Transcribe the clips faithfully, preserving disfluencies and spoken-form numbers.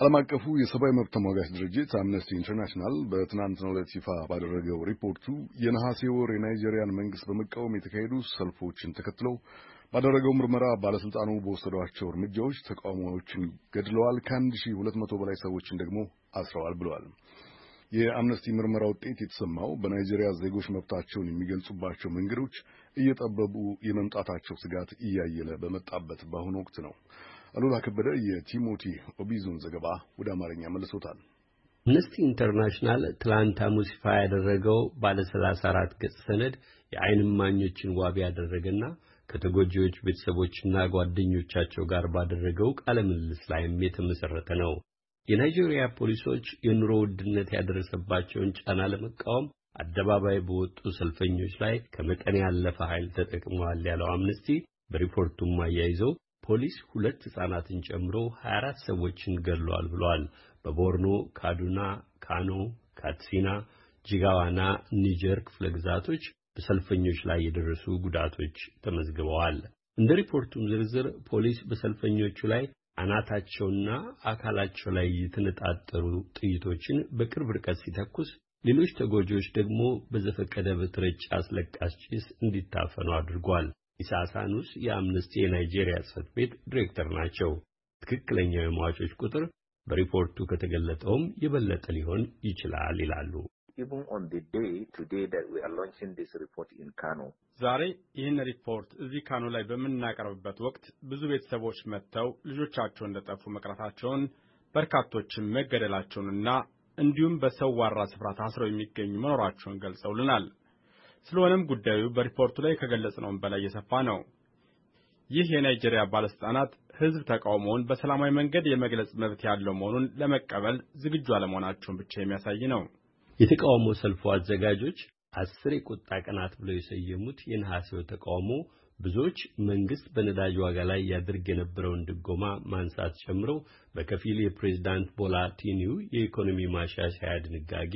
ዓለም አቀፉ የሰብአዊ መብት ተሟጋች ድርጅት አምነስቲ ኢንተርናሽናል በትናንትናው ዕለት ይፋ ባደረገው ሪፖርቱ የነሐሴ ወር የናይጄሪያን መንግስት በመቃወም የተካሄዱ ሰልፎችን ተከትለው ባደረገው ምርመራ ባለስልጣኑ በወሰዷቸው እርምጃዎች ተቃዋሚዎችን ገድለዋል፣ ከአንድ ሺህ ሁለት መቶ በላይ ሰዎችን ደግሞ አስረዋል ብለዋል። የአምነስቲ ምርመራ ውጤት የተሰማው በናይጄሪያ ዜጎች መብታቸውን የሚገልጹባቸው መንገዶች እየጠበቡ የመምጣታቸው ስጋት እያየለ በመጣበት በአሁኑ ወቅት ነው። አሉላ ከበደ የቲሞቲ ኦቢዙን ዘገባ ወደ አማርኛ መልሶታል። አምነስቲ ኢንተርናሽናል ትላንት ሐሙስ ይፋ ያደረገው ባለ ሰላሳ አራት ገጽ ሰነድ የዓይን እማኞችን ዋቢ ያደረገና ከተጎጂዎች ቤተሰቦችና ጓደኞቻቸው ጋር ባደረገው ቃለ ምልልስ ላይም የተመሰረተ ነው። የናይጄሪያ ፖሊሶች የኑሮ ውድነት ያደረሰባቸውን ጫና ለመቃወም አደባባይ በወጡ ሰልፈኞች ላይ ከመጠን ያለፈ ኃይል ተጠቅመዋል ያለው አምነስቲ በሪፖርቱም አያይዘው ፖሊስ ሁለት ህጻናትን ጨምሮ ሀያ አራት ሰዎችን ገድሏል ብለዋል። በቦርኖ፣ ካዱና፣ ካኖ፣ ካትሲና፣ ጂጋዋና ኒጀር ክፍለ ግዛቶች በሰልፈኞች ላይ የደረሱ ጉዳቶች ተመዝግበዋል። እንደ ሪፖርቱም ዝርዝር ፖሊስ በሰልፈኞቹ ላይ አናታቸውና አካላቸው ላይ የተነጣጠሩ ጥይቶችን በቅርብ ርቀት ሲተኩስ፣ ሌሎች ተጎጂዎች ደግሞ በዘፈቀደ በተረጨ አስለቃሽ ጭስ እንዲታፈኑ አድርጓል። ኢሳ ሳኑስ የአምነስቲ የናይጄሪያ ጽሕፈት ቤት ዲሬክተር ናቸው። ትክክለኛው የሟቾች ቁጥር በሪፖርቱ ከተገለጠውም የበለጠ ሊሆን ይችላል ይላሉ። Even on the day today that we are launching this report in Kano, ዛሬ ይህን ሪፖርት እዚህ ካኖ ላይ በምናቀርብበት ወቅት ብዙ ቤተሰቦች መጥተው ልጆቻቸው እንደጠፉ መቅረታቸውን፣ በርካቶችም መገደላቸውንና እንዲሁም በሰው ዋራ ስፍራ ታስረው የሚገኙ መኖራቸውን ገልጸውልናል። ስለሆነም ጉዳዩ በሪፖርቱ ላይ ከገለጽነው በላይ የሰፋ ነው። ይህ የናይጄሪያ ባለስልጣናት ህዝብ ተቃውሞውን በሰላማዊ መንገድ የመግለጽ መብት ያለው መሆኑን ለመቀበል ዝግጁ አለመሆናቸውን ብቻ የሚያሳይ ነው። የተቃውሞ ሰልፉ አዘጋጆች አስር የቁጣ ቀናት ብለው የሰየሙት የነሐሴው ተቃውሞ ብዙዎች መንግስት በነዳጅ ዋጋ ላይ ያድርግ የነበረውን ድጎማ ማንሳት ጨምሮ በከፊል የፕሬዝዳንት ቦላ ቲኒው የኢኮኖሚ ማሻሻያ ድንጋጌ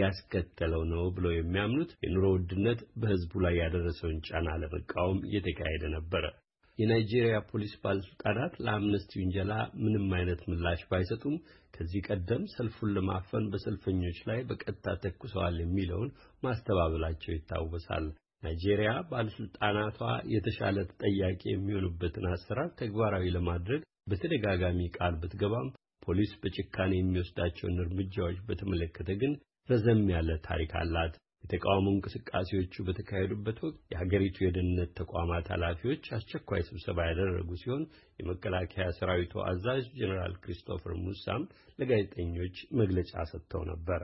ያስከተለው ነው ብለው የሚያምኑት የኑሮ ውድነት በህዝቡ ላይ ያደረሰውን ጫና ለመቃወም እየተካሄደ ነበር። የናይጄሪያ ፖሊስ ባለስልጣናት ለአምነስቲ ውንጀላ ምንም አይነት ምላሽ ባይሰጡም ከዚህ ቀደም ሰልፉን ለማፈን በሰልፈኞች ላይ በቀጥታ ተኩሰዋል የሚለውን ማስተባበላቸው ይታወሳል። ናይጄሪያ ባለስልጣናቷ የተሻለ ተጠያቂ የሚሆኑበትን አሰራር ተግባራዊ ለማድረግ በተደጋጋሚ ቃል ብትገባም ፖሊስ በጭካኔ የሚወስዳቸውን እርምጃዎች በተመለከተ ግን ረዘም ያለ ታሪክ አላት። የተቃውሞ እንቅስቃሴዎቹ በተካሄዱበት ወቅት የሀገሪቱ የደህንነት ተቋማት ኃላፊዎች አስቸኳይ ስብሰባ ያደረጉ ሲሆን የመከላከያ ሰራዊቱ አዛዥ ጀነራል ክሪስቶፈር ሙሳም ለጋዜጠኞች መግለጫ ሰጥተው ነበር።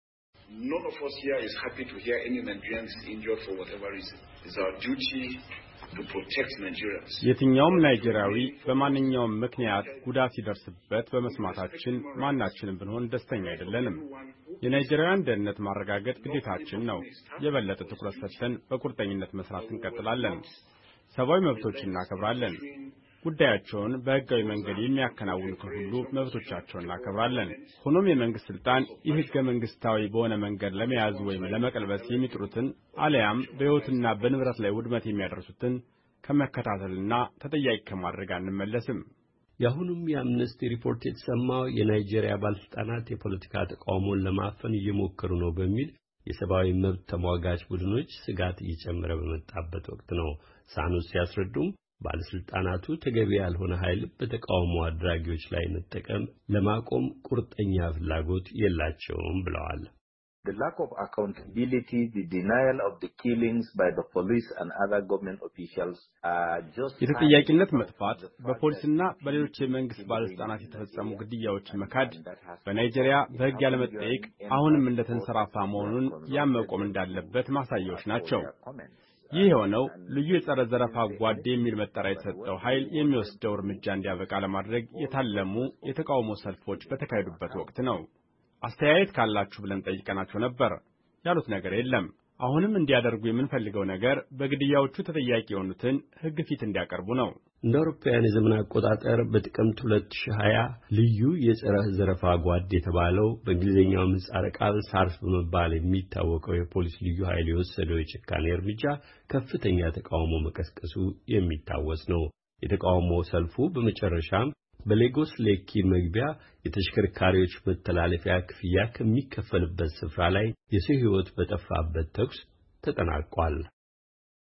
None of us here is happy to hear any Nigerians injured for whatever reason. It's our duty to protect Nigerians. የትኛውም ናይጄሪያዊ በማንኛውም ምክንያት ጉዳት ሲደርስበት በመስማታችን ማናችንም ብንሆን ደስተኛ አይደለንም። የናይጄሪያን ደህንነት ማረጋገጥ ግዴታችን ነው። የበለጠ ትኩረት ሰጥተን በቁርጠኝነት መስራት እንቀጥላለን። ሰብአዊ መብቶችን እናከብራለን። ጉዳያቸውን በህጋዊ መንገድ የሚያከናውኑትን ሁሉ መብቶቻቸውን እናከብራለን። ሆኖም የመንግስት ስልጣን የህገ መንግስታዊ በሆነ መንገድ ለመያዝ ወይም ለመቀልበስ የሚጥሩትን አለያም በህይወትና በንብረት ላይ ውድመት የሚያደርሱትን ከመከታተልና ተጠያቂ ከማድረግ አንመለስም። የአሁኑም የአምነስቲ ሪፖርት የተሰማው የናይጄሪያ ባለስልጣናት የፖለቲካ ተቃውሞን ለማፈን እየሞከሩ ነው በሚል የሰብአዊ መብት ተሟጋች ቡድኖች ስጋት እየጨመረ በመጣበት ወቅት ነው። ሳኑስ ሲያስረዱም ባለስልጣናቱ ተገቢ ያልሆነ ኃይል በተቃውሞ አድራጊዎች ላይ መጠቀም ለማቆም ቁርጠኛ ፍላጎት የላቸውም ብለዋል። The lack of accountability, the denial of the killings by the police and other government officials are just የተጠያቂነት መጥፋት በፖሊስና በሌሎች የመንግስት ባለስልጣናት የተፈጸሙ ግድያዎችን መካድ በናይጄሪያ በህግ ያለመጠየቅ አሁንም እንደተንሰራፋ መሆኑን ያመቆም እንዳለበት ማሳያዎች ናቸው። ይህ የሆነው ልዩ የጸረ ዘረፋ ጓዴ የሚል መጠሪያ የተሰጠው ኃይል የሚወስደው እርምጃ እንዲያበቃ ለማድረግ የታለሙ የተቃውሞ ሰልፎች በተካሄዱበት ወቅት ነው። አስተያየት ካላችሁ ብለን ጠይቀናቸው ነበር። ያሉት ነገር የለም። አሁንም እንዲያደርጉ የምንፈልገው ነገር በግድያዎቹ ተጠያቂ የሆኑትን ህግ ፊት እንዲያቀርቡ ነው። እንደ አውሮፓውያን የዘመን አቆጣጠር በጥቅምት ሁለት ሺህ ሃያ ልዩ የጸረ ዘረፋ ጓድ የተባለው በእንግሊዝኛው ምህጻረ ቃል ሳርስ በመባል የሚታወቀው የፖሊስ ልዩ ኃይል የወሰደው የጭካኔ እርምጃ ከፍተኛ ተቃውሞ መቀስቀሱ የሚታወስ ነው። የተቃውሞ ሰልፉ በመጨረሻም በሌጎስ ሌኪ መግቢያ የተሽከርካሪዎች መተላለፊያ ክፍያ ከሚከፈልበት ስፍራ ላይ የሰው ሕይወት በጠፋበት ተኩስ ተጠናቋል።